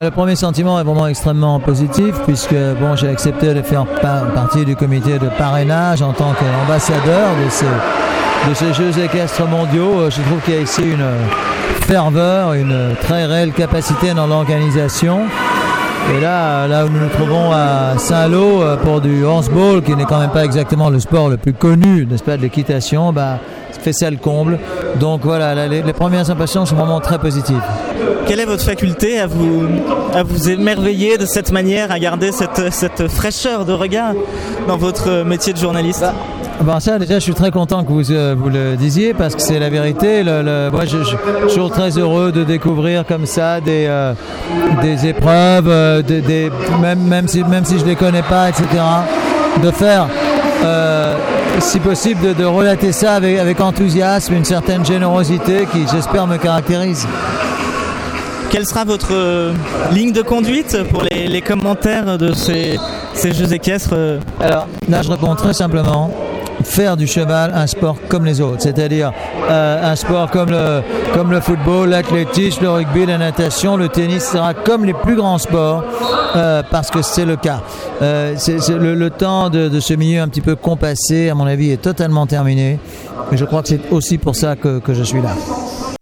Le premier sentiment est vraiment extrêmement positif puisque j'ai accepté de faire partie du comité de parrainage en tant qu'ambassadeur de ces Jeux équestres mondiaux. Je trouve qu'il y a ici une ferveur, une très réelle capacité dans l'organisation. Et là où nous nous trouvons à Saint-Lô pour du horseball, qui n'est quand même pas exactement le sport le plus connu, n'est-ce pas, de l'équitation, fait ça le comble. Donc voilà, les premières impressions sont vraiment très positives. Quelle est votre faculté à vous émerveiller de cette manière, à garder cette fraîcheur de regard dans votre métier de journaliste? Ça, déjà, je suis très content que vous le disiez parce que c'est la vérité. Moi, je suis toujours très heureux de découvrir comme ça des épreuves, même si je les connais pas, etc. De faire, si possible, de relater ça avec enthousiasme, une certaine générosité qui, j'espère, me caractérise. Quelle sera votre ligne de conduite pour les commentaires de ces Jeux équestres? Alors, là, je réponds très simplement. Faire du cheval un sport comme les autres, c'est-à-dire un sport comme le football, l'athlétisme, le rugby, la natation, le tennis sera comme les plus grands sports parce que c'est le cas. Le temps de ce milieu un petit peu compassé, à mon avis, est totalement terminé. Et je crois que c'est aussi pour ça que je suis là.